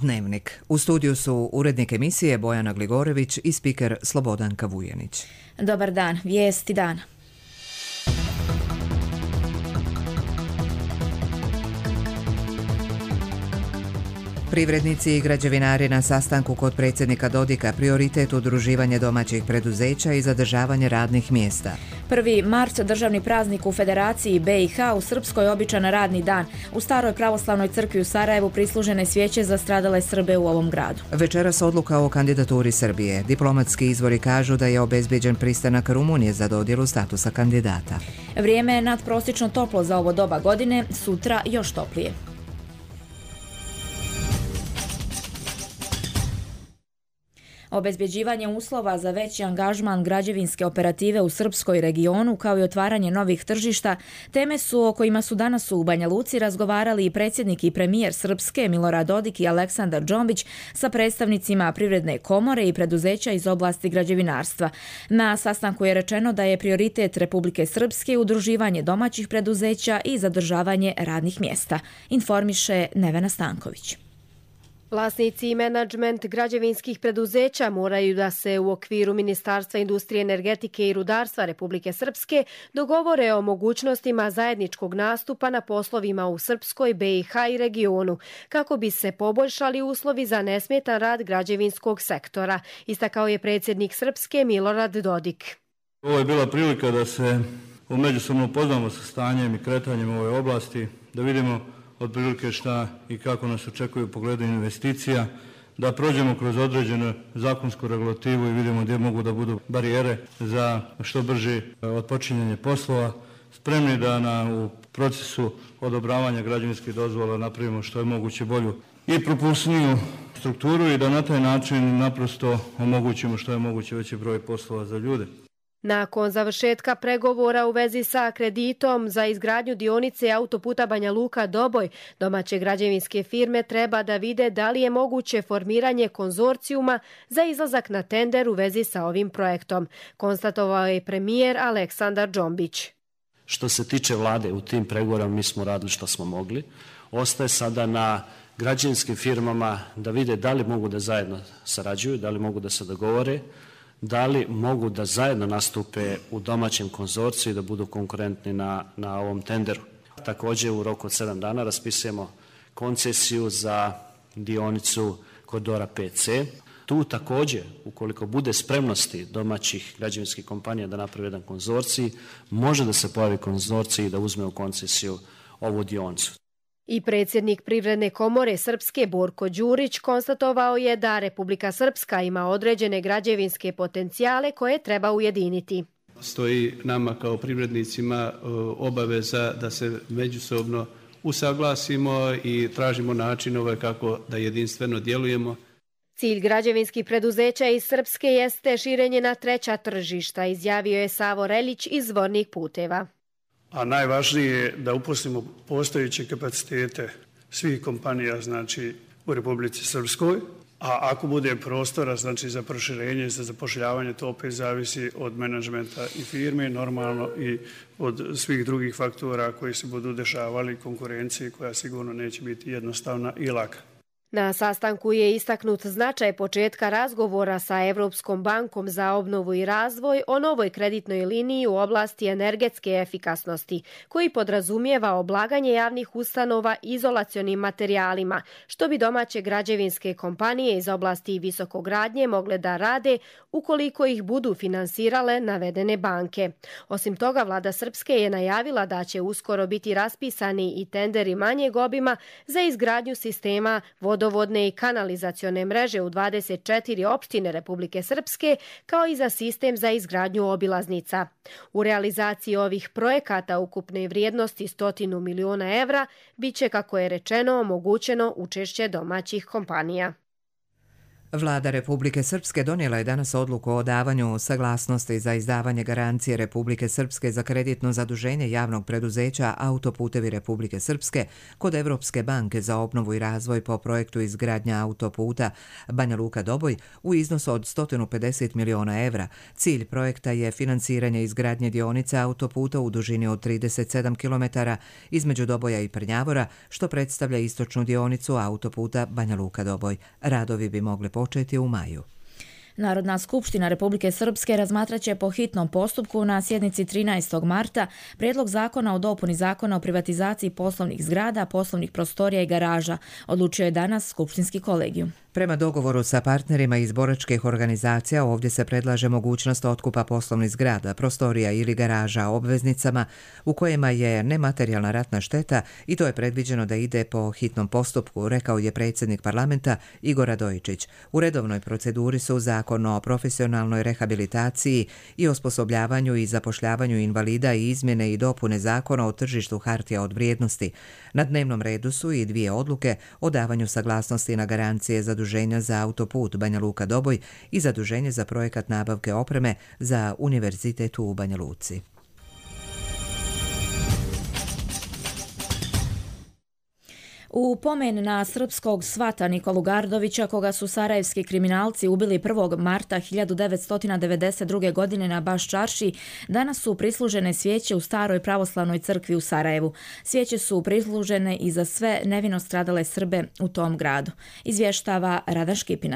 Dnevnik. U studiju su urednik emisije Bojana Gligorević i spiker Slobodanka Vujanić. Dobar dan, vijesti dana. Privrednici i građevinari na sastanku kod predsjednika Dodika prioritet udruživanje domaćih preduzeća i zadržavanje radnih mjesta. 1. mart, državni praznik u Federaciji BiH, u Srpskoj običan radni dan. U Staroj pravoslavnoj crkvi u Sarajevu prislužene svijeće za stradale Srbe u ovom gradu. Večeras odluka o kandidaturi Srbije. Diplomatski izvori kažu da je obezbijeđen pristanak Rumunije za dodjelu statusa kandidata. Vrijeme je nadprosječno toplo za ovo doba godine, sutra još toplije. Obezbjeđivanje uslova za veći angažman građevinske operative u Srpskoj regionu kao i otvaranje novih tržišta teme su o kojima su danas u Banja Luci razgovarali i predsjednik i premijer Srpske Milorad Dodik i Aleksandar Džombić sa predstavnicima Privredne komore i preduzeća iz oblasti građevinarstva. Na sastanku je rečeno da je prioritet Republike Srpske udruživanje domaćih preduzeća i zadržavanje radnih mjesta, informiše Nevena Stanković. Vlasnici i menadžment građevinskih preduzeća moraju da se u okviru Ministarstva industrije, energetike i rudarstva Republike Srpske dogovore o mogućnostima zajedničkog nastupa na poslovima u Srpskoj, BiH i regionu, kako bi se poboljšali uslovi za nesmetan rad građevinskog sektora, istakao je predsjednik Srpske Milorad Dodik. Ovo je bila prilika da se međusobno upoznamo sa stanjem i kretanjem u ovoj oblasti, da vidimo otprilike šta i kako nas očekuju u pogledu investicija, da prođemo kroz određenu zakonsku regulativu i vidimo gdje mogu da budu barijere za što brže otpočinjanje poslova, spremni da u procesu odobravanja građevinskih dozvola napravimo što je moguće bolju i propusniju strukturu i da na taj način naprosto omogućimo što je moguće veći broj poslova za ljude. Nakon završetka pregovora u vezi sa kreditom za izgradnju dionice autoputa Banja Luka-Doboj, domaće građevinske firme treba da vide da li je moguće formiranje konzorcijuma za izlazak na tender u vezi sa ovim projektom, konstatovao je premijer Aleksandar Džombić. Što se tiče vlade, u tim pregovorima mi smo radili što smo mogli. Ostaje sada na građevinskim firmama da vide da li mogu da zajedno sarađuju, da li mogu da se dogovore, da li mogu da zajedno nastupe u domaćem konzorciju i da budu konkurentni na ovom tenderu. Također u roku od 7 dana raspisujemo koncesiju za dionicu koridora 5C. Tu također, ukoliko bude spremnosti domaćih građevinskih kompanija da napravi jedan konzorcij, može da se pojavi konzorcij i da uzme u koncesiju ovu dionicu. I predsjednik Privredne komore Srpske Borko Đurić konstatovao je da Republika Srpska ima određene građevinske potencijale koje treba ujediniti. Stoji nama kao privrednicima obaveza da se međusobno usaglasimo i tražimo načinove kako da jedinstveno djelujemo. Cilj građevinskih preduzeća iz Srpske jeste širenje na treća tržišta, izjavio je Savo Reljić iz Zvornih puteva. A najvažnije je da uposlimo postojeće kapacitete svih kompanija, znači u Republici Srpskoj, a ako bude prostora, znači za proširenje, za zapošljavanje, to opet zavisi od menadžmenta i firme, normalno i od svih drugih faktora koji se budu dešavali, konkurencije koja sigurno neće biti jednostavna i laka. Na sastanku je istaknut značaj početka razgovora sa Evropskom bankom za obnovu i razvoj o novoj kreditnoj liniji u oblasti energetske efikasnosti, koji podrazumijeva oblaganje javnih ustanova izolacionim materijalima, što bi domaće građevinske kompanije iz oblasti visokogradnje mogle da rade ukoliko ih budu finansirale navedene banke. Osim toga, vlada Srpske je najavila da će uskoro biti raspisani i tenderi manjeg obima za izgradnju sistema vodovodne i kanalizacione mreže u 24 opštine Republike Srpske, kao i za sistem za izgradnju obilaznica. U realizaciji ovih projekata ukupne vrijednosti 100 miliona evra biće, kako je rečeno, omogućeno učešće domaćih kompanija. Vlada Republike Srpske donijela je danas odluku o davanju saglasnosti za izdavanje garancije Republike Srpske za kreditno zaduženje javnog preduzeća Autoputevi Republike Srpske kod Evropske banke za obnovu i razvoj po projektu izgradnja autoputa Banja Luka-Doboj u iznosu od 150 miliona evra. Cilj projekta je finansiranje izgradnje dionice autoputa u dužini od 37 km između Doboja i Prnjavora, što predstavlja istočnu dionicu autoputa Banja Luka-Doboj. Radovi bi mogli početi u maju. Narodna skupština Republike Srpske razmatraće po hitnom postupku na sjednici 13. marta prijedlog zakona o dopuni zakona o privatizaciji poslovnih zgrada, poslovnih prostorija i garaža, odlučio je danas skupštinski kolegijum. Prema dogovoru sa partnerima iz boračkih organizacija ovdje se predlaže mogućnost otkupa poslovnih zgrada, prostorija ili garaža obveznicama u kojima je nematerijalna ratna šteta i to je predviđeno da ide po hitnom postupku, rekao je predsjednik parlamenta Igor Radojičić. U redovnoj proceduri su zakon o profesionalnoj rehabilitaciji i osposobljavanju i zapošljavanju invalida i izmjene i dopune zakona o tržištu hartija od vrijednosti. Na dnevnom redu su i dvije odluke o davanju saglasnosti na garancije zaduženja za autoput Banja Luka-Doboj i zaduženje za projekat nabavke opreme za univerzitet u Banja Luci. U pomen na srpskog svata Nikolu Gardovića, koga su sarajevski kriminalci ubili 1. marta 1992. godine na Baš čarši, danas su prislužene svijeće u Staroj pravoslavnoj crkvi u Sarajevu. Svijeće su prislužene i za sve nevino stradale Srbe u tom gradu. Izvještava Radan Škipina.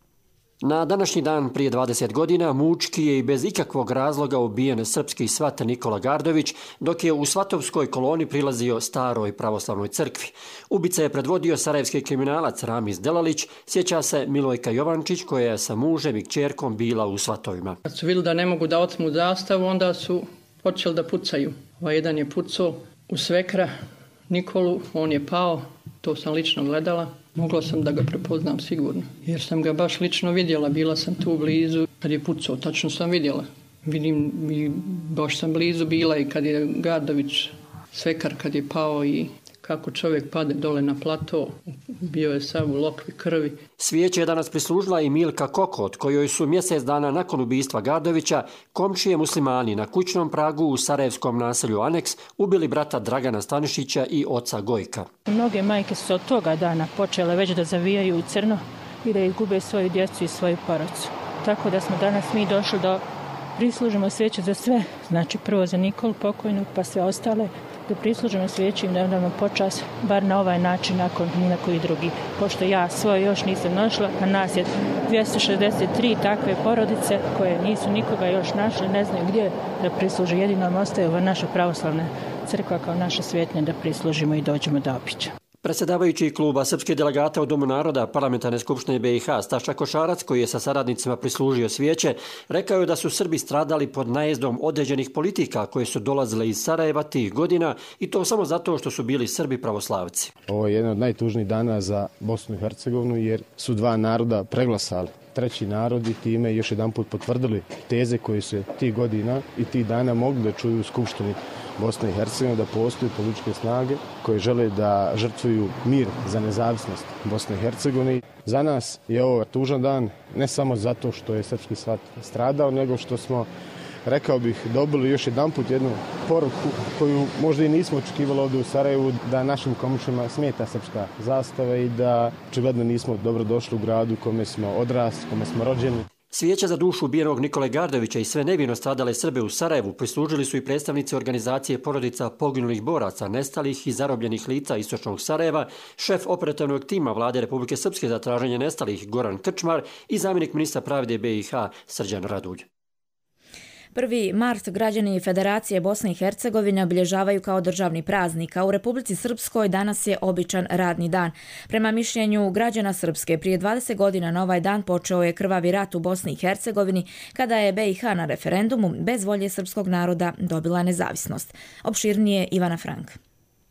Na današnji dan prije 20 godina mučki je i bez ikakvog razloga ubijen srpski svat Nikola Gardović, dok je u svatovskoj koloni prilazio Staroj pravoslavnoj crkvi. Ubica je predvodio sarajevski kriminalac Ramiz Delalić, sjeća se Milojka Jovančić koja je sa mužem i kćerkom bila u svatovima. Kad su vidjeli da ne mogu da otmu zastavu, onda su počeli da pucaju. Jedan je pucao u svekra Nikolu, on je pao, to sam lično gledala. Mogla sam da ga prepoznam sigurno, jer sam ga baš lično vidjela, bila sam tu blizu kad je pucao, tačno sam vidjela. Vidim i baš sam blizu bila i kad je Gardović, svekar kad je pao i kako čovjek pade dole na plato, bio je sav u lokvi krvi. Svijeće je danas prislužila i Milka Kokot, kojoj su mjesec dana nakon ubistva Gardovića komšije muslimani na kućnom pragu u sarajevskom naselju Aneks ubili brata Dragana Stanišića i oca Gojka. Mnoge majke su od toga dana počele već da zavijaju u crno i da izgube svoju djecu i svoju porodicu. Tako da smo danas mi došli da prislužimo svijeće za sve, znači prvo za Nikolu pokojnog pa sve ostale, da prislužimo svijeću i naravno počas, bar na ovaj način, nakon ni na koji drugi. Pošto ja svoje još nisam našla, a nas je 263 takve porodice koje nisu nikoga još našli, ne znaju gdje da prisluže. Jedino nam ostaje ova naša pravoslavna crkva kao naša svjetnja da prislužimo i dođemo do običa. Predsjedavajući kluba srpskih delegata u Domu naroda Parlamentarne skupštine BiH Staša Košarac, koji je sa saradnicima prislužio svijeće, rekao je da su Srbi stradali pod najezdom određenih politika koje su dolazile iz Sarajeva tih godina i to samo zato što su bili Srbi pravoslavci. Ovo je jedan od najtužnijih dana za Bosnu i Hercegovinu jer su dva naroda preglasali treći narod i time još jedan put potvrdili teze koje su tih godina i tih dana mogli da čuju u Skupštini Bosne i Hercegovine, da postoje političke snage koje žele da žrtvuju mir za nezavisnost Bosne i Hercegovine. Za nas je ovo tužan dan, ne samo zato što je srpski svat stradao, nego što smo, rekao bih, dobili još jedan put jednu poruku koju možda i nismo očekivali ovdje u Sarajevu, da našim komšijama smeta srpska zastava i da očigledno nismo dobro došli u gradu kome smo odrasli, kome smo rođeni. Svijeća za dušu ubijenog Nikole Gardovića i sve nevino stradale Srbe u Sarajevu prislužili su i predstavnici organizacije porodica poginulih boraca, nestalih i zarobljenih lica istočnog Sarajeva, šef operativnog tima Vlade Republike Srpske za traženje nestalih Goran Krčmar i zamjenik ministra pravde BiH Srđan Radulj. 1. mart građani Federacije Bosne i Hercegovine obilježavaju kao državni praznik, a u Republici Srpskoj danas je običan radni dan. Prema mišljenju građana Srpske, prije 20 godina na ovaj dan počeo je krvavi rat u Bosni i Hercegovini, kada je BiH na referendumu bez volje srpskog naroda dobila nezavisnost. Opširnije Ivana Frank.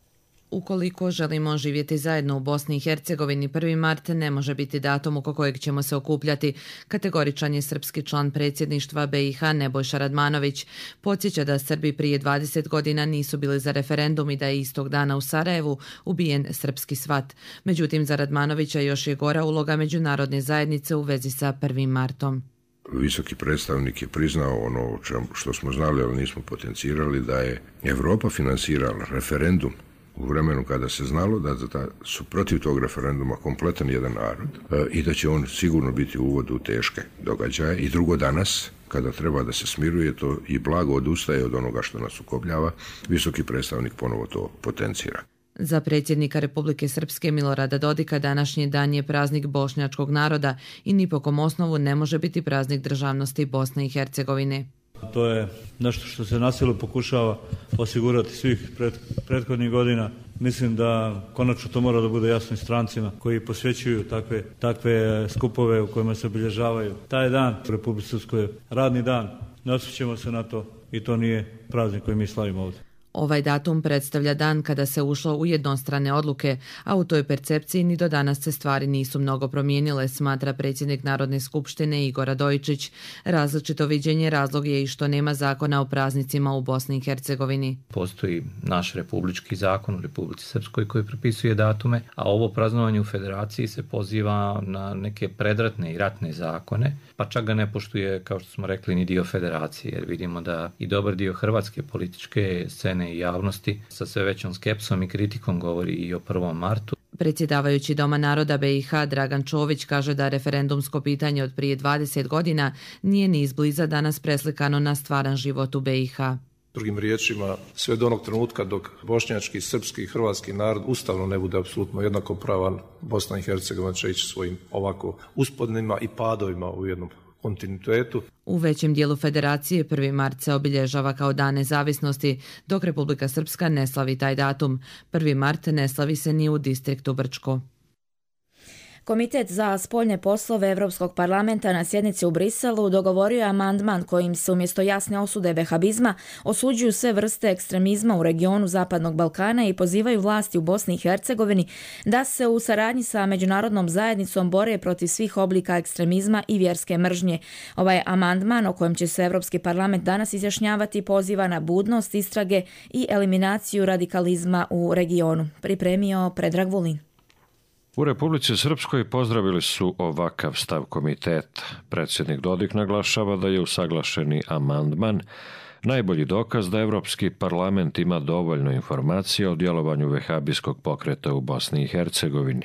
Ukoliko želimo živjeti zajedno u Bosni i Hercegovini, 1. mart ne može biti datum oko kojeg ćemo se okupljati, kategoričan je srpski član predsjedništva BiH Nebojša Radmanović. Podsjeća da Srbi prije 20 godina nisu bili za referendum i da je istog dana u Sarajevu ubijen srpski svat. Međutim, za Radmanovića još je gora uloga međunarodne zajednice u vezi sa 1. martom. Visoki predstavnik je priznao ono što smo znali, ali nismo potencirali, da je Evropa finansirala referendum u vremenu kada se znalo da su protiv tog referenduma kompletan jedan narod i da će on sigurno biti uvod u teške događaje. I drugo, danas, kada treba da se smiruje to i blago odustaje od onoga što nas sukobljava, visoki predstavnik ponovo to potencira. Za predsjednika Republike Srpske Milorada Dodika današnji dan je praznik bošnjačkog naroda i ni po kom osnovu ne može biti praznik državnosti Bosne i Hercegovine. To je nešto što se na silu pokušava osigurati svih prethodnih godina. Mislim da konačno to mora da bude jasno i strancima koji posvećuju takve skupove u kojima se obilježavaju. Taj dan u Republici Srpskoj je radni dan, ne osvrćemo se na to i to nije praznik koji mi slavimo ovdje. Ovaj datum predstavlja dan kada se ušlo u jednostrane odluke, a u toj percepciji ni do danas se stvari nisu mnogo promijenile, smatra predsjednik Narodne skupštine Igor Radojičić. Različito viđenje razlog je i što nema zakona o praznicima u Bosni i Hercegovini. Postoji naš republički zakon u Republici Srpskoj koji propisuje datume, a ovo praznovanje u federaciji se poziva na neke predratne i ratne zakone, pa čak ga ne poštuje, kao što smo rekli, ni dio federacije, jer vidimo da i dobar dio hrvatske političke scene i javnosti sa sve većom skepsom i kritikom govori i o 1. martu. Predsjedavajući Doma naroda BiH Dragan Čović kaže da referendumsko pitanje od prije 20 godina nije ni izbliza danas preslikano na stvaran život u BiH. Drugim riječima, sve do onog trenutka dok bošnjački, srpski i hrvatski narod ustavno ne bude apsolutno jednakopravan, Bosna i Hercegovina će ići svojim ovako uspodnima i padovima u jednom kontinuitetu. U većem dijelu federacije 1. mart se obilježava kao dan nezavisnosti, dok Republika Srpska ne slavi taj datum. 1. mart ne slavi se ni u distriktu Brčko. Komitet za spoljne poslove Europskog parlamenta na sjednici u Briselu dogovorio je amandman kojim se umjesto jasne osude vehabizma osuđuju sve vrste ekstremizma u regionu Zapadnog Balkana i pozivaju vlasti u Bosni i Hercegovini da se u saradnji sa međunarodnom zajednicom bore protiv svih oblika ekstremizma i vjerske mržnje. Ovaj amandman o kojem će se Europski parlament danas izjašnjavati poziva na budnost istrage i eliminaciju radikalizma u regionu. Pripremio Predrag Vulin. U Republici Srpskoj pozdravili su ovakav stav komiteta. Predsjednik Dodik naglašava da je usaglašeni amandman najbolji dokaz da Evropski parlament ima dovoljno informacija o djelovanju vehabijskog pokreta u Bosni i Hercegovini.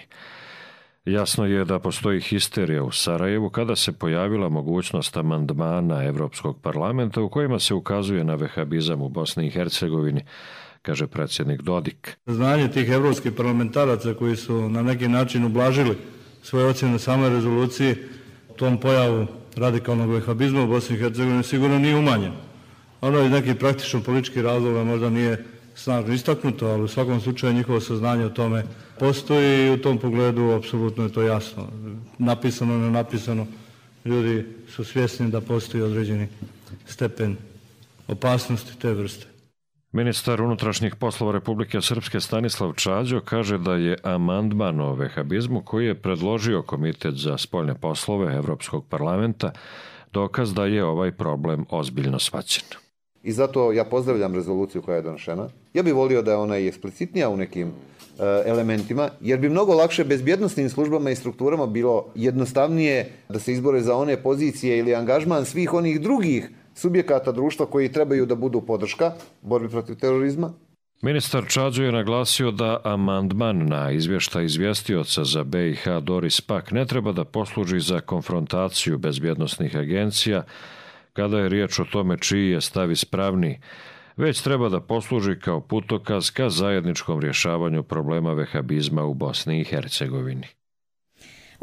Jasno je da postoji histerija u Sarajevu kada se pojavila mogućnost amandmana Evropskog parlamenta u kojima se ukazuje na vehabizam u Bosni i Hercegovini, kaže predsjednik Dodik. Znanje tih evropskih parlamentaraca koji su na neki način ublažili svoje ocjene same rezolucije, tom pojavu radikalnog vehabizma u Bosni i Hercegovini sigurno nije umanjen. Ono iz nekih praktično političkih razloga možda nije snažno istaknuto, ali u svakom slučaju njihovo saznanje o tome postoji i u tom pogledu apsolutno je to jasno. Napisano, ne napisano, ljudi su svjesni da postoji određeni stepen opasnosti te vrste. Ministar unutrašnjih poslova Republike Srpske Stanislav Čađo kaže da je amandman o vehabizmu koji je predložio Komitet za spoljne poslove Evropskog parlamenta dokaz da je ovaj problem ozbiljno shvaćen. I zato ja pozdravljam rezoluciju koja je donošena. Ja bih volio da je ona i eksplicitnija u nekim elementima, jer bi mnogo lakše bezbjednosnim službama i strukturama bilo jednostavnije da se izbore za one pozicije ili angažman svih onih drugih subjekata društva koji trebaju da budu podrška borbi protiv terorizma. Ministar Čađo je naglasio da amandman na izvještaj izvjestioca za BiH Doris Pak ne treba da posluži za konfrontaciju bezbjednosnih agencija kada je riječ o tome čiji je stav ispravniji, već treba da posluži kao putokaz ka zajedničkom rješavanju problema vehabizma u Bosni i Hercegovini.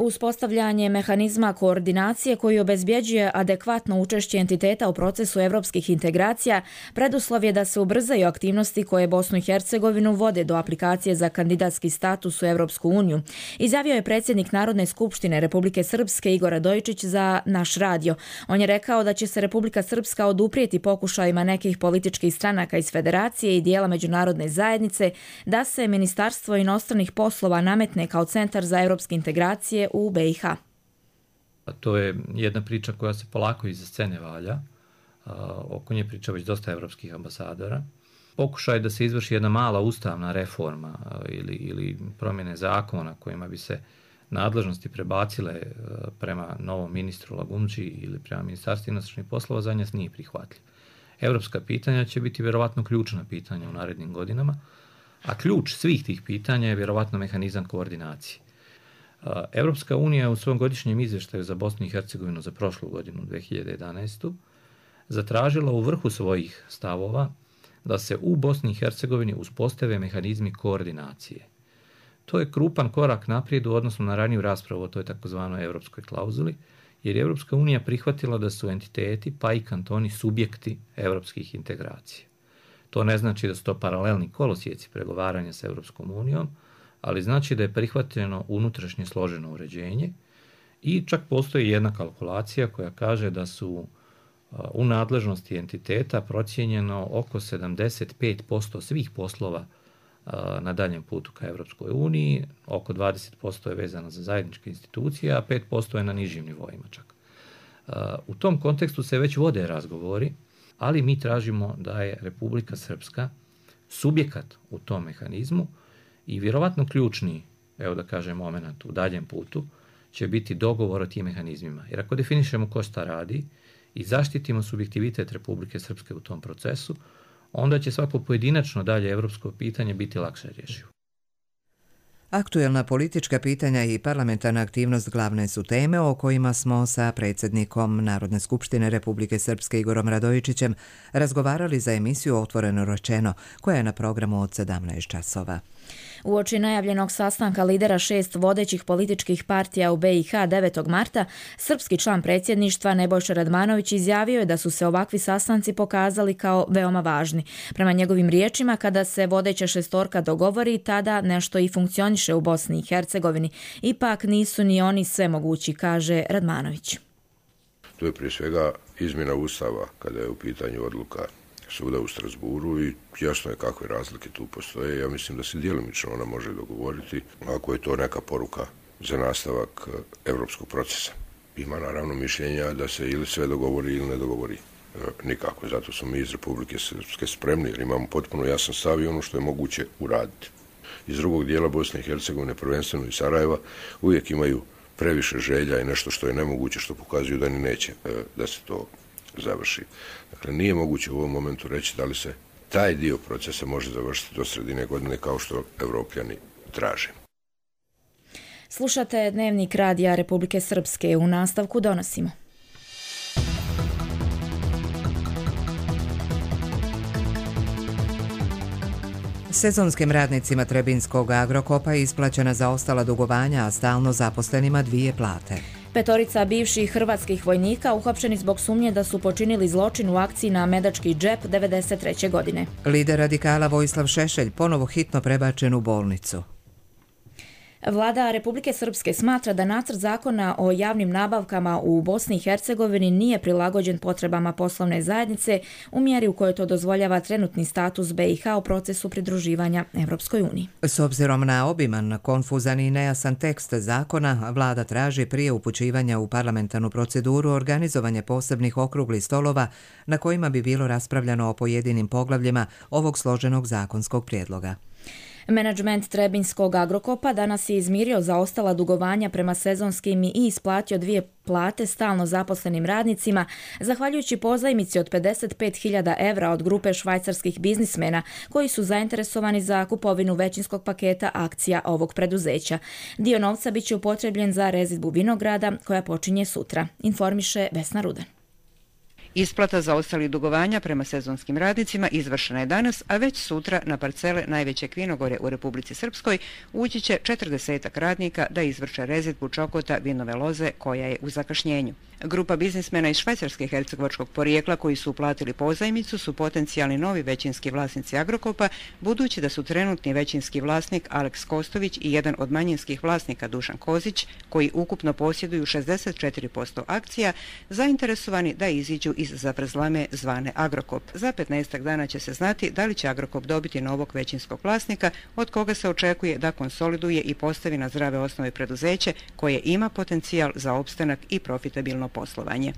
Uspostavljanje mehanizma koordinacije koji obezbjeđuje adekvatno učešće entiteta u procesu evropskih integracija preduslov je da se ubrzaju aktivnosti koje Bosnu i Hercegovinu vode do aplikacije za kandidatski status u Evropsku uniju, izjavio je predsjednik Narodne skupštine Republike Srpske Igor Radojičić za Naš radio. On je rekao da će se Republika Srpska oduprijeti pokušajima nekih političkih stranaka iz Federacije i dijela međunarodne zajednice da se Ministarstvo inostranih poslova nametne kao centar za evropske integracije u BiH. To je jedna priča koja se polako iza scene valja. Oko nje priča već dosta evropskih ambasadora. Pokušaj da se izvrši jedna mala ustavna reforma ili promjene zakona kojima bi se nadležnosti prebacile prema novom ministru Lagumdži ili prema Ministarstvu inostranih poslova za nas nije prihvatljiv. Evropska pitanja će biti vjerovatno ključna pitanja u narednim godinama, a ključ svih tih pitanja je vjerovatno mehanizam koordinacije. Evropska unija u svom godišnjem izvještaju za Bosnu i Hercegovinu za prošlu godinu, 2011. zatražila u vrhu svojih stavova da se u Bosni i Hercegovini uspostave mehanizmi koordinacije. To je krupan korak naprijed u odnosu na raniju raspravu o toj takozvanoj evropskoj klauzuli, jer je Evropska unija prihvatila da su entiteti, pa i kantoni, subjekti evropskih integracija. To ne znači da su to paralelni kolosijeci pregovaranja sa Evropskom unijom, ali znači da je prihvaćeno unutrašnje složeno uređenje i čak postoji jedna kalkulacija koja kaže da su u nadležnosti entiteta procijenjeno oko 75% svih poslova na daljem putu ka Evropskoj uniji, oko 20% je vezano za zajedničke institucije, a 5% je na nižim nivoima čak. U tom kontekstu se već vode razgovori, ali mi tražimo da je Republika Srpska subjekat u tom mehanizmu i vjerovatno ključni, evo da kažem, moment u daljem putu će biti dogovor o tim mehanizmima. Jer ako definišemo ko šta radi i zaštitimo subjektivitet Republike Srpske u tom procesu, onda će svako pojedinačno dalje evropsko pitanje biti lakše rješivo. Aktuelna politička pitanja i parlamentarna aktivnost glavne su teme o kojima smo sa predsjednikom Narodne skupštine Republike Srpske Igorom Radojičićem razgovarali za emisiju Otvoreno rečeno, koja je na programu od 17 časova. Uoči najavljenog sastanka lidera 6 vodećih političkih partija u BiH 9. marta, srpski član predsjedništva Nebojša Radmanović izjavio je da su se ovakvi sastanci pokazali kao veoma važni. Prema njegovim riječima, kada se vodeća šestorka dogovori, tada nešto i funkcioniše u Bosni i Hercegovini. Ipak nisu ni oni sve mogući, kaže Radmanović. To je prije svega izmjena Ustava kada je u pitanju odluka suda u Strasburu i jasno je kakve razlike tu postoje. Ja mislim da se djelomično ona može dogovoriti ako je to neka poruka za nastavak evropskog procesa. Ima naravno mišljenja da se ili sve dogovori ili ne dogovori. Nikako, zato smo mi iz Republike Srpske spremni jer imamo potpuno jasan stav i ono što je moguće uraditi. Iz drugog dijela Bosne i Hercegovine, prvenstveno i Sarajeva, uvijek imaju previše želja i nešto što je nemoguće, što pokazuju da ni neće da se to završi. Dakle, nije moguće u ovom momentu reći da li se taj dio procesa može završiti do sredine godine kao što Evropljani traže. Slušate Dnevnik radija Republike Srpske. U nastavku donosimo. Sezonskim radnicima Trebinskog Agrokopa isplaćena zaostala dugovanja, a stalno zaposlenima 2 plate. 5 bivših hrvatskih vojnika uhapšeni zbog sumnje da su počinili zločin u akciji na Medački džep 1993. godine. Lider radikala Vojislav Šešelj ponovo hitno prebačen u bolnicu. Vlada Republike Srpske smatra da nacrt zakona o javnim nabavkama u Bosni i Hercegovini nije prilagođen potrebama poslovne zajednice u mjeri u kojoj to dozvoljava trenutni status BiH u procesu pridruživanja Evropskoj uniji. S obzirom na obiman, konfuzan i nejasan tekst zakona, vlada traži prije upućivanja u parlamentarnu proceduru organizovanje posebnih okruglih stolova na kojima bi bilo raspravljano o pojedinim poglavljima ovog složenog zakonskog prijedloga. Menadžment Trebinskog Agrokopa danas je izmirio zaostala dugovanja prema sezonskim i isplatio 2 plate stalno zaposlenim radnicima, zahvaljujući pozajmici od 55.000 evra od grupe švajcarskih biznismena koji su zainteresovani za kupovinu većinskog paketa akcija ovog preduzeća. Dio novca biće upotrebljen za rezidbu vinograda koja počinje sutra, informiše Vesna Rudan. Isplata zaostalih dugovanja prema sezonskim radnicima izvršena je danas, a već sutra na parcele najveće vinogore u Republici Srpskoj ući će 40 radnika da izvrše rezidbu čokota vinove loze koja je u zakašnjenju. Grupa biznismena iz Švajcarske hercegovačkog porijekla koji su uplatili pozajmicu su potencijalni novi većinski vlasnici Agrokopa, budući da su trenutni većinski vlasnik Aleks Kostović i jedan od manjinskih vlasnika Dušan Kozić, koji ukupno posjeduju 64% akcija, zainteresovani da iziđu iz zavrzlame zvane Agrokop. Za 15 dana će se znati da li će Agrokop dobiti novog većinskog vlasnika, od koga se očekuje da konsoliduje i postavi na zdrave osnove preduzeće koje ima potencijal za opstanak i profitabilno poslovanje.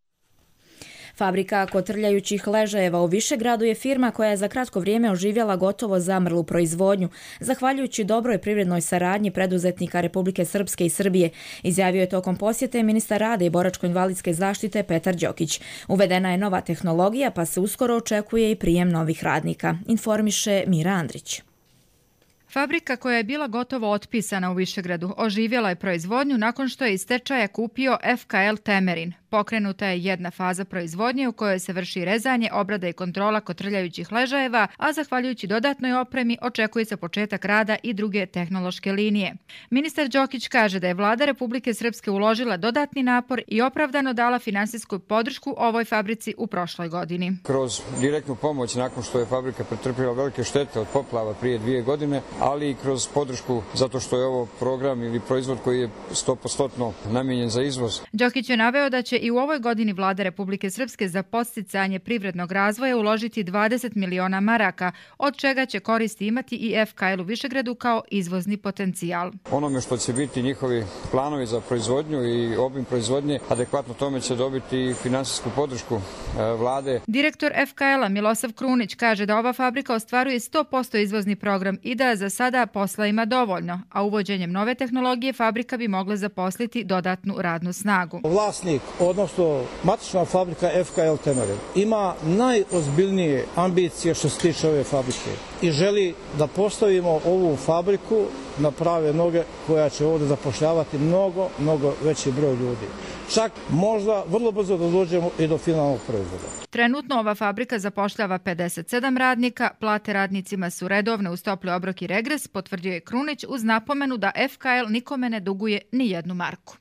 Fabrika kotrljajućih ležajeva u Višegradu je firma koja je za kratko vrijeme oživjela gotovo zamrlu proizvodnju, zahvaljujući dobroj privrednoj saradnji preduzetnika Republike Srpske i Srbije, izjavio je tokom posjete ministar rada i boračko-invalidske zaštite Petar Đokić. Uvedena je nova tehnologija, pa se uskoro očekuje i prijem novih radnika, informiše Mira Andrić. Fabrika koja je bila gotovo otpisana u Višegradu oživjela je proizvodnju nakon što je iz stečaja kupio FKL Temerin. Pokrenuta je jedna faza proizvodnje u kojoj se vrši rezanje, obrada i kontrola kotrljajućih ležajeva, a zahvaljujući dodatnoj opremi očekuje se početak rada i druge tehnološke linije. Ministar Đokić kaže da je vlada Republike Srpske uložila dodatni napor i opravdano dala finansijsku podršku ovoj fabrici u prošloj godini. Kroz direktnu pomoć nakon što je fabrika pretrpila velike štete od poplava prije 2 godine, ali i kroz podršku zato što je ovo program ili proizvod koji je 100% namijenjen za izvoz. Đokić je naveo da će i u ovoj godini vlada Republike Srpske za podsticanje privrednog razvoja uložiti 20 miliona maraka, od čega će koristi imati i FKL u Višegradu kao izvozni potencijal. Onome što će biti njihovi planovi za proizvodnju i obim proizvodnje, adekvatno tome će dobiti finansijsku podršku vlade. Direktor FKL-a Milosav Krunić kaže da ova fabrika ostvaruje 100% izvozni program i da za sada posla ima dovoljno, a uvođenjem nove tehnologije fabrika bi mogla zaposliti dodatnu radnu snagu. Vlasnik, odnosno matična fabrika FKL Temerin, ima najozbiljnije ambicije što se tiče ove fabrike i želi da postavimo ovu fabriku na prave noge koja će ovdje zapošljavati mnogo veći broj ljudi. Čak možda vrlo brzo da dođemo i do finalnog proizvoda. Trenutno ova fabrika zapošljava 57 radnika, plate radnicima su redovne uz topli obrok i regres, potvrdio je Krunić uz napomenu da FKL nikome ne duguje ni jednu marku.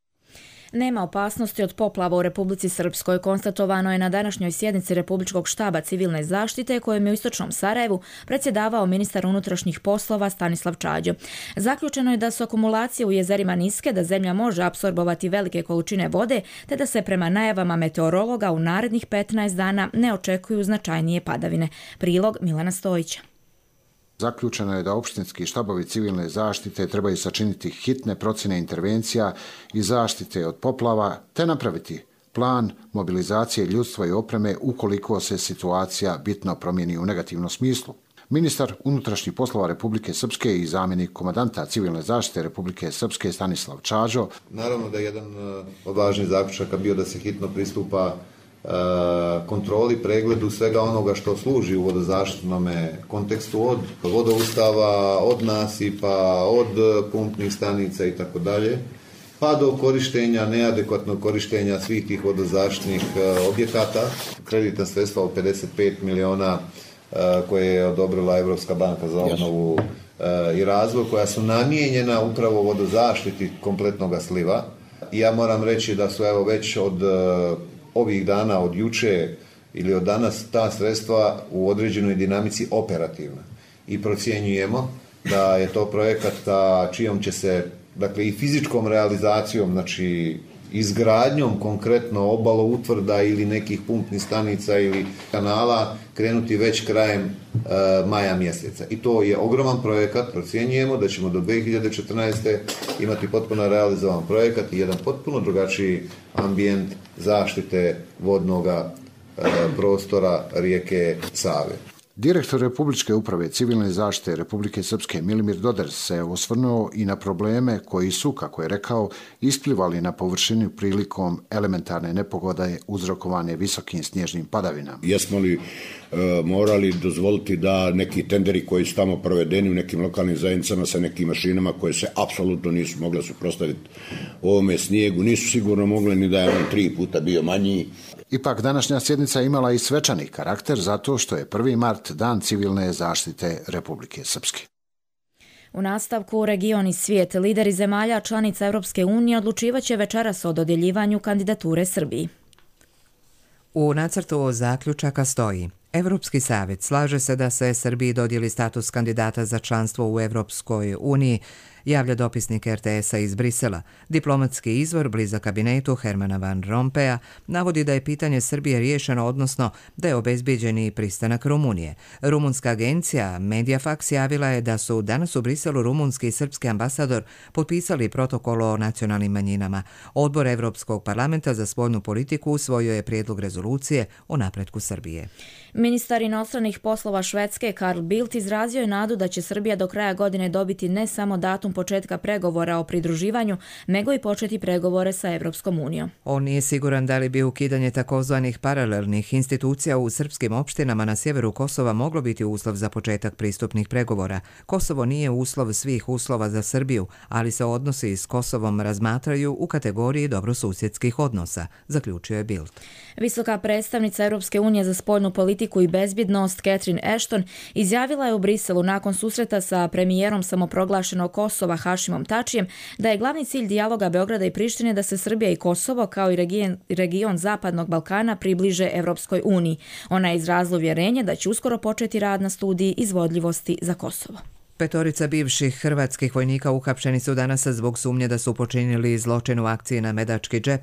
Nema opasnosti od poplava u Republici Srpskoj, konstatovano je na današnjoj sjednici Republičkog štaba civilne zaštite kojem je u istočnom Sarajevu predsjedavao ministar unutrašnjih poslova Stanislav Čađo. Zaključeno je da su akumulacije u jezerima niske, da zemlja može apsorbovati velike količine vode, te da se prema najavama meteorologa u narednih 15 dana ne očekuju značajnije padavine. Prilog Milana Stojića. Zaključeno je da opštinski štabovi civilne zaštite trebaju sačiniti hitne procjene intervencija i zaštite od poplava, te napraviti plan mobilizacije ljudstva i opreme ukoliko se situacija bitno promijeni u negativnom smislu. Ministar unutrašnjih poslova Republike Srpske i zamjenik komandanta civilne zaštite Republike Srpske Stanislav Čađo. Naravno da je jedan od važnih zaključaka bio da se hitno pristupa kontroli, pregledu svega onoga što služi u vodozaštitnom kontekstu, od vodoustava, od nasipa, od pumpnih stanica i tako dalje, pa do korištenja, neadekvatnog korištenja svih tih vodozaštitnih objekata. Kreditna sredstva od 55 miliona koje je odobrila Evropska banka za obnovu i razvoj, koja su namijenjena upravo vodozaštiti kompletnog sliva. I ja moram reći da su već od ovih dana, od juče ili od danas, ta sredstva u određenoj dinamici operativna. I procjenjujemo da je to projekat čijom će se, dakle i fizičkom realizacijom, znači izgradnjom konkretno obaloutvrda ili nekih pumpnih stanica ili kanala krenuti već krajem maja mjeseca. I to je ogroman projekat, procjenjujemo da ćemo do 2014. imati potpuno realizovan projekat i jedan potpuno drugačiji ambijent zaštite vodnoga prostora rijeke Save. Direktor Republičke uprave civilne zaštite Republike Srpske Milimir Doder se osvrnuo i na probleme koji su, kako je rekao, isplivali na površinu prilikom elementarne nepogode uzrokovane visokim snježnim padavinama. Jesmo li morali dozvoliti da neki tenderi koji su tamo provedeni u nekim lokalnim zajednicama sa nekim mašinama koje se apsolutno nisu mogle suprotstaviti ovome snijegu, nisu sigurno mogli ni da je on 3 puta bio manji. Ipak današnja sjednica imala i svečani karakter zato što je 1. mart dan civilne zaštite Republike Srpske. U nastavku region i svijet, lideri zemalja članica Europske unije odlučivaće večeras o dodjeljivanju kandidature Srbiji. U nacrtu zaključaka stoji: Europski savjet slaže se da se Srbiji dodijeli status kandidata za članstvo u Europskoj uniji, javlja dopisnik RTS-a iz Brisela. Diplomatski izvor blizak kabinetu Hermana Van Rompuya navodi da je pitanje Srbije riješeno, odnosno da je obezbijeđen i pristanak Rumunije. Rumunska agencija Mediafax javila je da su danas u Briselu rumunski i srpski ambasador potpisali protokol o nacionalnim manjinama. Odbor Evropskog parlamenta za spoljnu politiku usvojio je prijedlog rezolucije o napretku Srbije. Ministar inostranih poslova Švedske Carl Bildt izrazio je nadu da će Srbija do kraja godine dobiti ne samo datum početka pregovora o pridruživanju, nego i početi pregovore sa Evropskom unijom. On nije siguran da li bi ukidanje takozvanih paralelnih institucija u srpskim opštinama na sjeveru Kosova moglo biti uslov za početak pristupnih pregovora. Kosovo nije uslov svih uslova za Srbiju, ali se odnosi s Kosovom razmatraju u kategoriji dobrosusjedskih odnosa, zaključio je Bildt. Visoka predstavnica Europske unije za spoljnu politiku i bezbjednost Catherine Ashton izjavila je u Briselu nakon susreta sa premijerom samoproglašenog Kosova Hašimom Tačijem da je glavni cilj dijaloga Beograda i Prištine da se Srbija i Kosovo kao i region Zapadnog Balkana približe Europskoj uniji. Ona je izrazila uvjerenje da će uskoro početi rad na studiji izvodljivosti za Kosovo. 5 bivših hrvatskih vojnika uhapšeni su danas zbog sumnje da su počinili zločin u akciji na Medački džep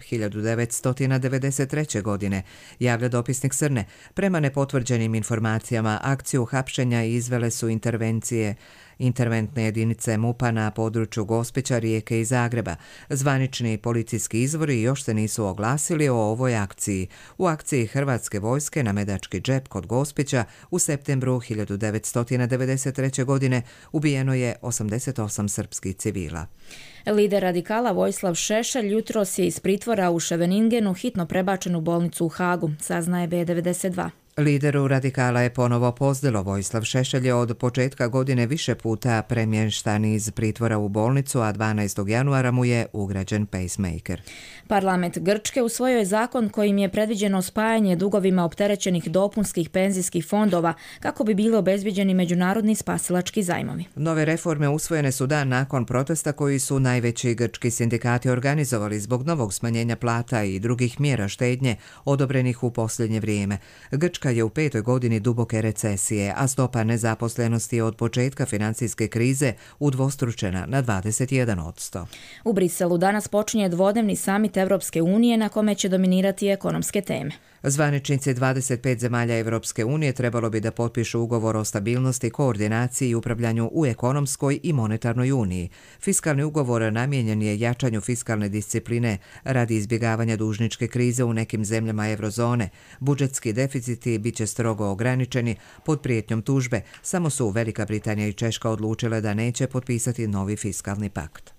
1993. godine, javlja dopisnik Srne. Prema nepotvrđenim informacijama, akciju hapšenja izvele su interventne jedinice MUP-a na području Gospića, Rijeke i Zagreba. Zvanični policijski izvori još se nisu oglasili o ovoj akciji. U akciji Hrvatske vojske na Medački džep kod Gospića u septembru 1993. godine ubijeno je 88 srpskih civila. Lider radikala Vojislav Šešelj jutros je iz pritvora u Scheveningenu hitno prebačen u bolnicu u Hagu, saznaje B92. Lideru radikala je ponovo pozdelo. Vojislav Šešelj je od početka godine više puta premještan iz pritvora u bolnicu, a 12. januara mu je ugrađen pacemaker. Parlament Grčke usvojio je zakon kojim je predviđeno spajanje dugovima opterećenih dopunskih penzijskih fondova kako bi bili obezbijeđeni međunarodni spasilački zajmovi. Nove reforme usvojene su dan nakon protesta koji su najveći grčki sindikati organizovali zbog novog smanjenja plata i drugih mjera štednje odobrenih u posljednje vrijeme. Grčka je u 5. godini duboke recesije, a stopa nezaposlenosti je od početka financijske krize udvostručena na 21%. U Briselu danas počinje dvodnevni samit Evropske unije na kome će dominirati ekonomske teme. Zvaničnici 25 zemalja Evropske unije trebalo bi da potpišu ugovor o stabilnosti, koordinaciji i upravljanju u ekonomskoj i monetarnoj uniji. Fiskalni ugovor namijenjen je jačanju fiskalne discipline radi izbjegavanja dužničke krize u nekim zemljama eurozone. Budžetski deficiti bit će strogo ograničeni pod prijetnjom tužbe. Samo su Velika Britanija i Češka odlučile da neće potpisati novi fiskalni pakt.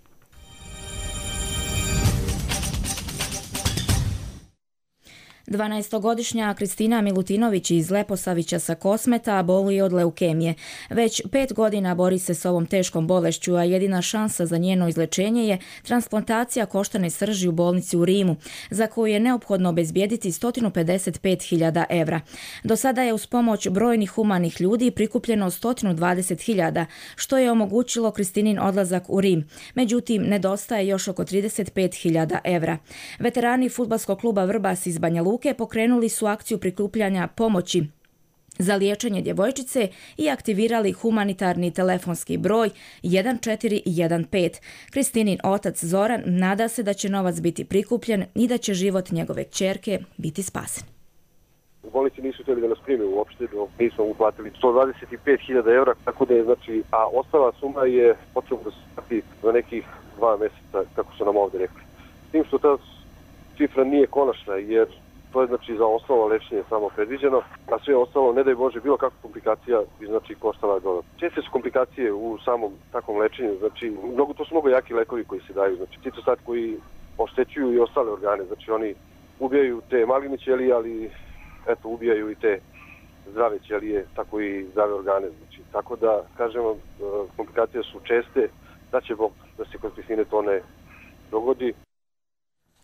Dvanaestogodišnja Kristina Milutinović iz Leposavića sa Kosmeta boluje od leukemije. Već 5 godina bori se s ovom teškom bolešću, a jedina šansa za njeno izlečenje je transplantacija koštane srži u bolnici u Rimu, za koju je neophodno obezbijediti 155.000 evra. Do sada je uz pomoć brojnih humanih ljudi prikupljeno 120.000, što je omogućilo Kristinin odlazak u Rim. Međutim, nedostaje još oko 35.000 evra. Veterani fudbalskog kluba Vrbas iz Banja Luke pokrenuli su akciju prikupljanja pomoći za liječenje djevojčice i aktivirali humanitarni telefonski broj 1415. Kristinin otac Zoran nada se da će novac biti prikupljen i da će život njegove kćerke biti spasen. U bolnici nisu htjeli da nas prime uopšte, mi smo uplatili 125.000 evra, tako da je, a ostala suma je potrebno da se plati za nekih 2 mjeseca, kako su nam ovdje rekli. S tim što ta cifra nije konačna, jer to je za osnovno lečenje samo predviđeno, a sve ostalo, ne daj Bože, bilo kakva komplikacija bi koštala dodatno. Česte su komplikacije u samom takvom lečenju, to su mnogo jaki lekovi koji se daju, citostat koji oštećuju i ostale organe, oni ubijaju te maligne ćelije, ali ubijaju i te zdrave ćelije, tako i zdrave organe. Tako da, kažemo, komplikacije su česte, da će Bog da se kod Kristine to ne dogodi.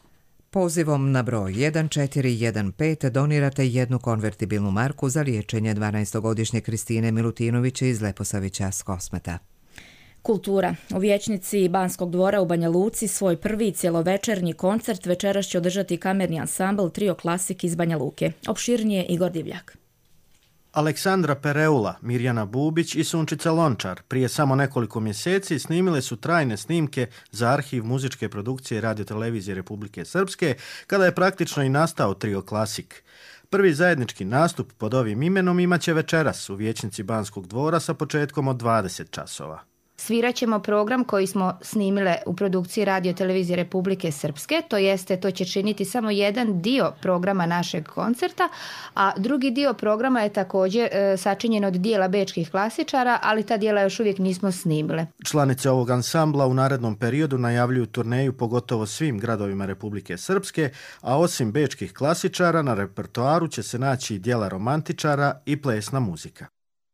Pozivom na broj 1415 donirate jednu konvertibilnu marku za liječenje 12-godišnje Kristine Milutinovića iz Leposavića s Kosmeta. Kultura. U vijećnici Banskog dvora u Banja Luci svoj prvi cjelovečernji koncert večeras će održati kamerni ansambl Trio Klasik iz Banja Luke. Opširnije Igor Divljak. Aleksandra Pereula, Mirjana Bubić i Sunčica Lončar prije samo nekoliko mjeseci snimile su trajne snimke za arhiv muzičke produkcije Radiotelevizije Republike Srpske, kada je praktično i nastao Trio Klasik. Prvi zajednički nastup pod ovim imenom imaće večeras u vijećnici Banskog dvora sa početkom od 20 časova. Svirat ćemo program koji smo snimile u produkciji Radiotelevizije Republike Srpske, to će činiti samo jedan dio programa našeg koncerta, a drugi dio programa je također sačinjen od dijela bečkih klasičara, ali ta dijela još uvijek nismo snimile. Članice ovog ansambla u narednom periodu najavljuju turneju po gotovo svim gradovima Republike Srpske, a osim bečkih klasičara na repertoaru će se naći i dijela romantičara i plesna muzika.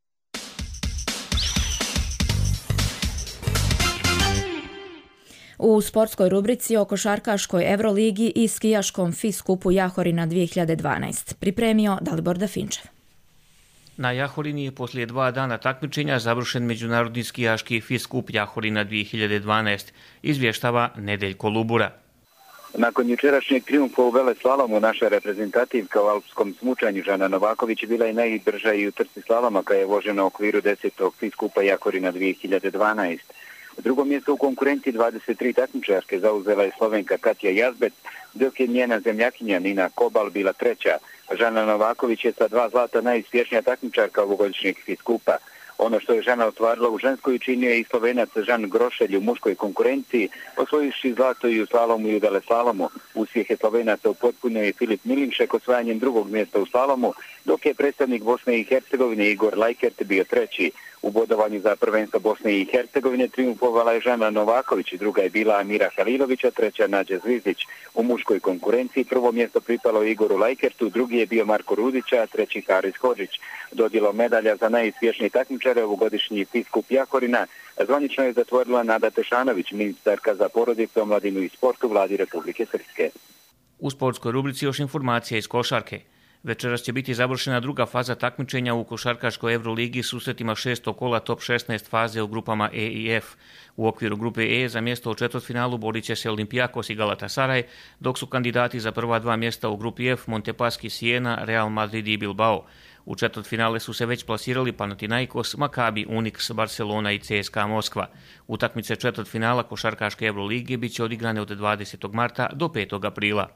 U sportskoj rubrici o košarkaškoj Euroligi i skijaškom FIS kupu Jahorina 2012. Pripremio Dalibor Dafinčev. Na Jahorini je poslije 2 dana takmičenja završen međunarodni skijaški FIS kup Jahorina 2012, izvještava Nedeljko Lubura. Nakon jučerašnjeg triumfa u veleslalomu naša reprezentativka u alpskom smučanju Žana Novaković bila je najbrža i u trci slaloma koja je vožena u okviru 10. FIS kupa Jahorina 2012. Drugo mjesto u konkurenciji 23 takmičarke zauzela je Slovenka Katja Jazbec, dok je njena zemljakinja Nina Kobal bila treća. Žana Novaković je sa 2 zlata najuspješnija takmičarka ovogodišnjeg FIS kupa. Ono što je Žana ostvarila u ženskoj učinio je i Slovenac Žan Grošelj u muškoj konkurenciji, osvojivši zlato i u slalomu i u veleslalomu. Uspjeh je Slovenaca upotpunio je Filip Milinšek osvajanjem 2. mjesta u slalomu, dok je predstavnik Bosne i Hercegovine Igor Lajkert bio treći. U bodovanju za prvenstvo Bosne i Hercegovine triumfovala je Žana Novaković, druga je bila Amira Halilović, a treća Nađa Zvizdić. U muškoj konkurenciji prvo mjesto pripalo Igoru Lajkertu, drugi je bio Marko Rudić, a treći Haris Hodžić. Dodjelo medalja za najuspješnije takmičare ovogodišnji FIS kup Jahorina zvanično je zatvorila Nada Tešanović, ministarka za porodicu, omladinu i sport u vladi Republike Srpske. U sportskoj rubrici još informacija iz košarke. Večeras će biti završena druga faza takmičenja u košarkaškoj Euroligi susretima 6. kola top 16 faze u grupama E i F. U okviru grupe E za mjesto u četvrtfinalu borit će se Olympiakos i Galatasaray, dok su kandidati za prva 2 mjesta u grupi F Montepaschi Siena, Real Madrid i Bilbao. U četvrtfinale su se već plasirali Panathinaikos, Maccabi, Unix, Barcelona i CSKA Moskva. Utakmice četvrtfinala košarkaške Euroligije bit će odigrane od 20. marta do 5. aprila.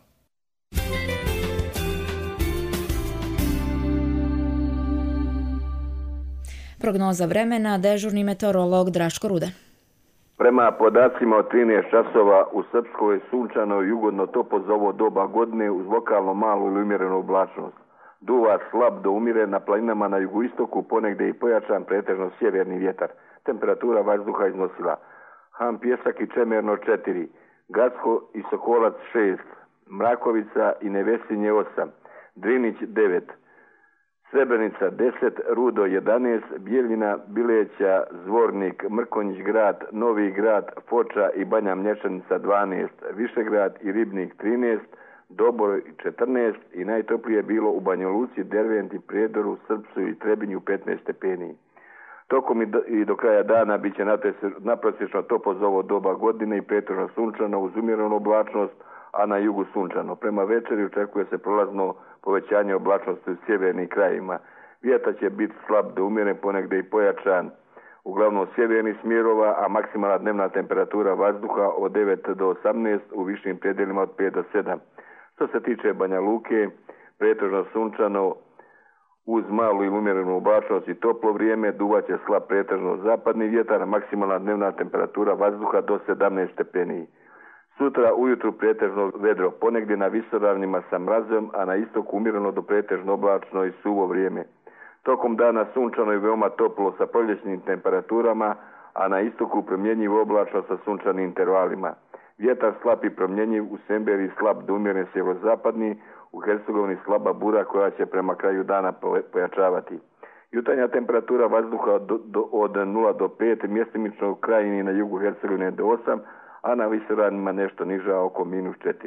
Prognoza vremena, dežurni meteorolog Draško Rudan. Prema podacima od 13 časova u Srpskoj sunčano i ugodno toplo za ovo doba godine uz lokalno malu ili umjerenu oblačnost. Duva slab do umire na planinama na jugoistoku, ponegdje i pojačan pretežno sjeverni vjetar. Temperatura vazduha iznosila Han Pjesak i Čemerno 4, Gacko i Sokolac 6, Mrakovica i Nevesinje 8, Drinić 9, Srebrenica 10, Rudo 11, Bijeljina, Bileća, Zvornik, Mrkonjić grad, Novi grad, Foča i Banja Mlječanica 12, Višegrad i Ribnik 13, Doboj 14 i najtoplije je bilo u Banja Luci, Derventi, Prijedoru, Srpsu i Trebinju 15 stepeni. Tokom i do kraja dana bit će naprosječno toplo za ovo doba godine i pretežno sunčano uz umjerenu oblačnost, a na jugu sunčano. Prema večeri očekuje se prolazno povećanje oblačnosti u sjevernim krajima. Vjetar će biti slab do umjeren, ponegdje i pojačan, uglavnom sjevernih smjerova, a maksimalna dnevna temperatura vazduha od 9 do 18, u višim predjelima od 5 do 7. Što se tiče Banja Luke, pretežno sunčano uz malu ili umjerenu oblačnost i toplo vrijeme, duvaće slab pretežno zapadni vjetar, a maksimalna dnevna temperatura vazduha do 17 stepeni. Sutra ujutru pretežno vedro, ponegdje na visoravnima sa mrazom, a na istoku umjereno do pretežno oblačno i suvo vrijeme. Tokom dana sunčano i veoma toplo sa proljećnim temperaturama, a na istoku promjenjivo oblačno sa sunčanim intervalima. Vjetar slab i promjenjiv, u Semberi slab do umjeren sjeverozapadni, u Hercegovini slaba bura koja će prema kraju dana pojačavati. Jutarnja temperatura vazduha od 0 do 5, mjestimično u krajini na jugu Hercegovine do 8, a na visoravnima nešto niža oko -4.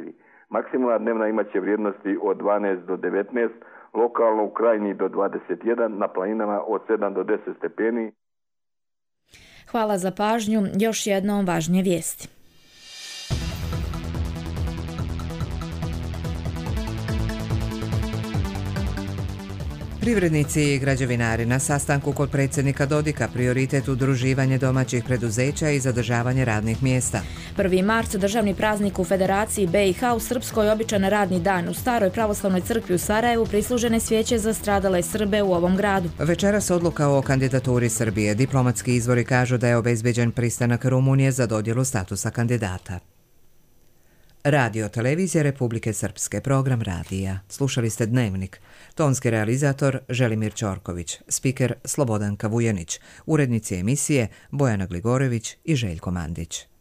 Maksimalna dnevna imaće vrijednosti od 12 do 19, lokalno u Krajini do 21, na planinama od 7 do 10 stepeni. Hvala za pažnju. Još jednom važnije vijesti. Privrednici i građevinari na sastanku kod predsjednika Dodika prioritet udruživanje domaćih preduzeća i zadržavanje radnih mjesta. 1. mart, državni praznik u Federaciji BiH, u Srpskoj običan radni dan. U Staroj pravoslavnoj crkvi u Sarajevu prislužene svijeće za stradale Srbe u ovom gradu. Večeras odluka o kandidaturi Srbije. Diplomatski izvori kažu da je obezbeđen pristanak Rumunije za dodjelu statusa kandidata. Radio televizija Republike Srpske, program radija. Slušali ste Dnevnik. Tonski realizator Želimir Ćorković, spiker Slobodanka Vujanić, urednici emisije Bojana Gligorević i Željko Mandić.